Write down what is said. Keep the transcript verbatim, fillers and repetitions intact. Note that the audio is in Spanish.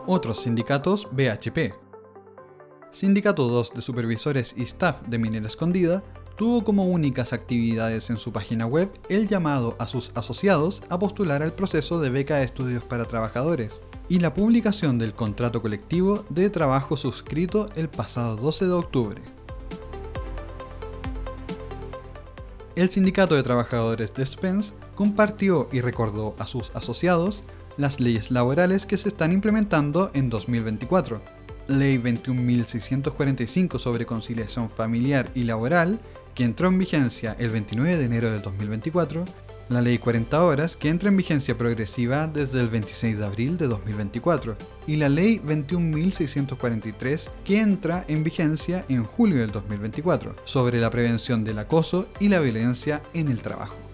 Otros sindicatos B H P. Sindicato dos de Supervisores y Staff de Minera Escondida tuvo como únicas actividades en su página web el llamado a sus asociados a postular al proceso de beca de estudios para trabajadores y la publicación del contrato colectivo de trabajo suscrito el pasado doce de octubre. El Sindicato de Trabajadores de Spence compartió y recordó a sus asociados las leyes laborales que se están implementando en dos mil veinticuatro. Ley veintiún mil seiscientos cuarenta y cinco sobre conciliación familiar y laboral, que entró en vigencia el veintinueve de enero del dos mil veinticuatro, la Ley cuarenta horas, que entra en vigencia progresiva desde el veintiséis de abril de dos mil veinticuatro, y la Ley veintiún mil seiscientos cuarenta y tres, que entra en vigencia en julio del dos mil veinticuatro, sobre la prevención del acoso y la violencia en el trabajo.